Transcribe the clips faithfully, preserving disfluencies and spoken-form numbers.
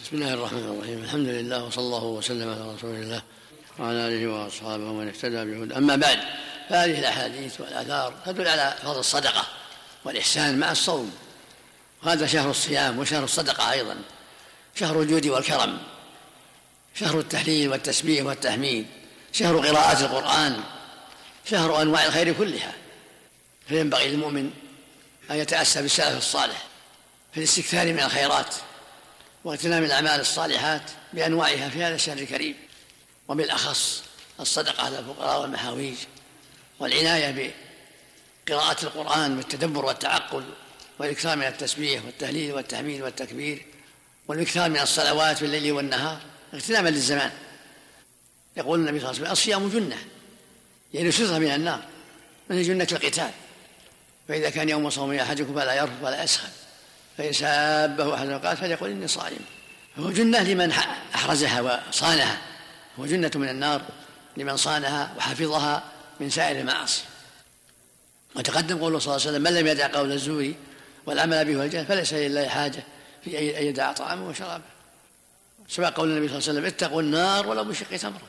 بسم الله الرحمن الرحيم. الحمد لله وصلى الله وسلم على رسول الله وعلى آله وأصحابه ومن اهتدى بهداه. أما بعد، فهذه الأحاديث والآثار تدل على فضل الصدقة والإحسان مع الصوم. وهذا شهر الصيام وشهر الصدقة أيضا، شهر الجود والكرم، شهر التهليل والتسبيح والتحميد، شهر قراءة القرآن، شهر أنواع الخير كلها. فينبغي للمؤمن أن يتأسى بالسلف الصالح في الاستكثار من الخيرات واغتنام الأعمال الصالحات بأنواعها في هذا الشهر الكريم، وبالأخص الصدقة على الفقراء والمحاويج، والعناية بقراءة القرآن بالتدبر والتعقل، والإكثار من التسبيح والتهليل والتحميد والتكبير، والإكثار من الصلوات في الليل والنهار اغتناما للزمان. يقول النبي صلى الله عليه وسلم: الصيام جنة، يعني سترة من النار، من جنة القتال. فإذا كان يوم صوم أحدكم فلا يرفث ولا يسخن، فإن سابه أحد قال فليقل إني صائم. فهو جنة لمن أحرزها وصانها، هو جنة من النار لمن صانها وحفظها من سائر المعاصي. وتقدم قوله صلى الله عليه وسلم: من لم يدع قول الزور والعمل به والجهل فليس لله حاجة في أن يدع طعامه وشرابه. سواء قول النبي صلى الله عليه وسلم: اتقوا النار ولو بشق تمرة.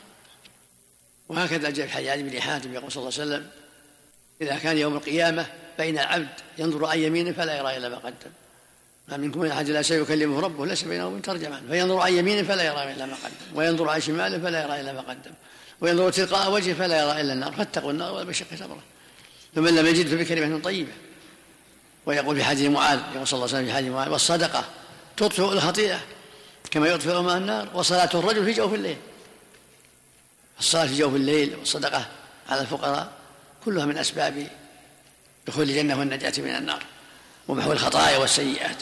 وهكذا جاء في حديث ابن حاتم يقول صلى الله عليه وسلم: إذا كان يوم القيامة بين العبد ينظر عن يمينه فلا يرى إلا ما قدم، ما منكم من أحد لا سيكلمه ربه ليس بينه وبين ترجمان، فينظر عن يمينه فلا يرى إلا ما قدم، وينظر عن شماله فلا يرى إلا ما قدم، وينظر تلقاء وجهه فلا يرى إلا النار، فاتقوا النار ولو بشق تمرة. فمن لم يجد فبكلمة طيبة. ويقول في حديث معاذ يقول صلى الله عليه وسلم في حديث معاذ: والصدقة تطفئ الخطيئة كما يطفئ الماء النار، وصلاة الرجل في جوف الليل. الصلاة في جوف الليل والصدقة على الفقراء كلها من أسباب دخول الجنة والنجاة من النار ومحو الخطايا والسيئات.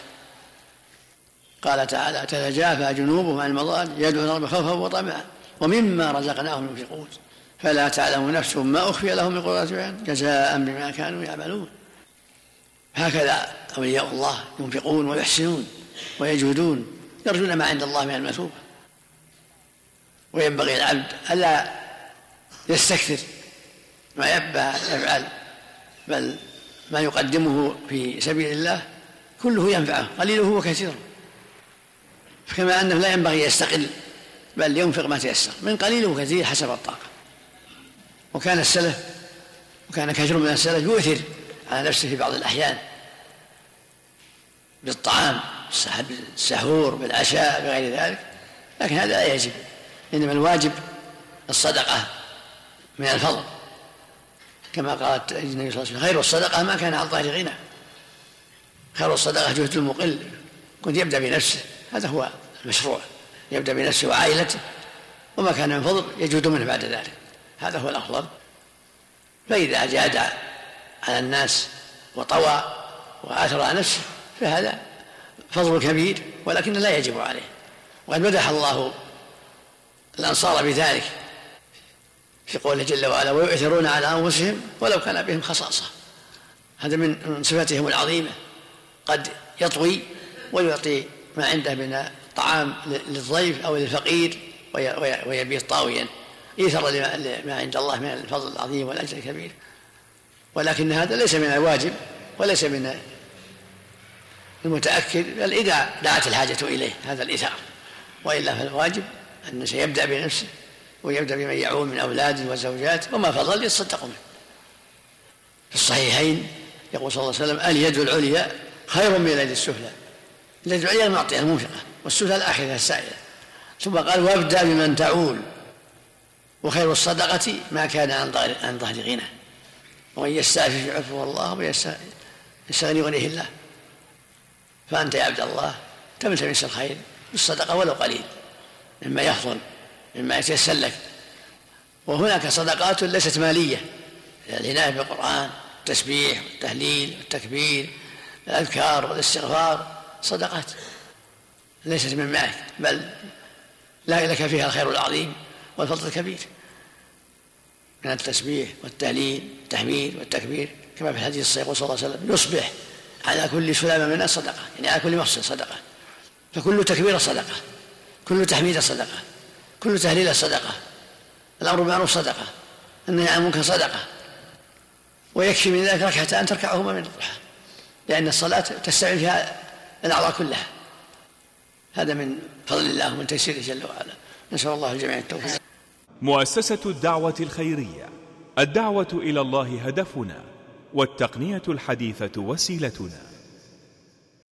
قال تعالى: تتجافى جنوبهم عن المضاجع يدعون ربهم خوفا وطمعا ومما رزقناهم ينفقون فلا تعلم نفس ما أخفي لهم من قرة أعين جزاء بما كانوا يعملون. هكذا أولياء الله ينفقون ويحسنون ويجودون، يرجون ما عند الله من المثوبة. وينبغي العبد ألا يستكثر ما يبقى يفعل، بل ما يقدمه في سبيل الله كله ينفعه قليله وكثيره. كما أنه لا ينبغي يستقل، بل ينفق ما تيسر من قليل وكثير حسب الطاقة. وكان السلف وكان كثير من السلف يؤثر على نفسه في بعض الأحيان بالطعام، بالسحور، بالعشاء، بغير ذلك، لكن هذا لا يجب. إنما الواجب الصدقة من الفضل، كما قالت النبي صلى الله عليه وسلم: خير الصدقة ما كان على الظاهر غنى. خير الصدقة جهد المقل. كنت يبدأ بنفسه، هذا هو المشروع، يبدأ بنفسه وعائلته، وما كان من فضل يجود منه بعد ذلك، هذا هو الأفضل. فإذا جاد على الناس وطوى وآثر على نفسه فهذا فضل كبير، ولكن لا يجب عليه. وقد مدح الله الأنصار بذلك في قوله جل وعلا: ويؤثرون على أنفسهم ولو كان بهم خصاصة. هذا من صفاتهم العظيمة، قد يطوي ويعطي ما عنده من طعام للضيف أو للفقير ويبيه طاويا، إيثر لما عند الله من الفضل العظيم والأجر الكبير. ولكن هذا ليس من الواجب وليس من المتأكد، بل إذا دعت الحاجة إليه هذا الإيثار، وإلا فالواجب أن سيبدأ بنفسه ويبدأ بمن يعول من أولاده وزوجاته، وما فضل يتصدق منه. في الصحيحين يقول صلى الله عليه وسلم: اليد العليا خير من اليد السفلى. اليد العليا المعطية المنفقة، والسفلى الآخذة السائلة. ثم قال: وابدأ بمن تعول، وخير الصدقة ما كان عن ظهر غنى، ومن يستعفف يعفه الله ويستغني يغنيه الله. فأنت يا عبد الله تلتمس الخير بالصدقة ولو قليل مما يفضل مما يتيسر لك. وهناك صدقات ليست مالية، العناية بالقرآن، التسبيح والتهليل والتكبير، الأذكار والاستغفار، صدقات ليست من معك، بل لا لك فيها الخير العظيم والفضل الكبير من التسبيح والتهليل والتحميد والتكبير، كما في الحديث الصحيح صلى الله عليه وسلم: يصبح على كل سلامة منها صدقة، يعني على كل مفصل صدقة. فكل تكبير صدقة، كل تحميد صدقة، كل تهليل صدقة، الأمر بالمعروف صدقة، النهي عن المنكر صدقة. ويكفي من ذلك ركعتان تركعهما من الضحى، لأن الصلاة تستعمل فيها الأعضاء كلها، هذا من فضل الله ومن تيسيره جل وعلا. نسأل الله الجميع التوفيق. مؤسسة الدعوة الخيرية، الدعوة إلى الله هدفنا، والتقنية الحديثة وسيلتنا.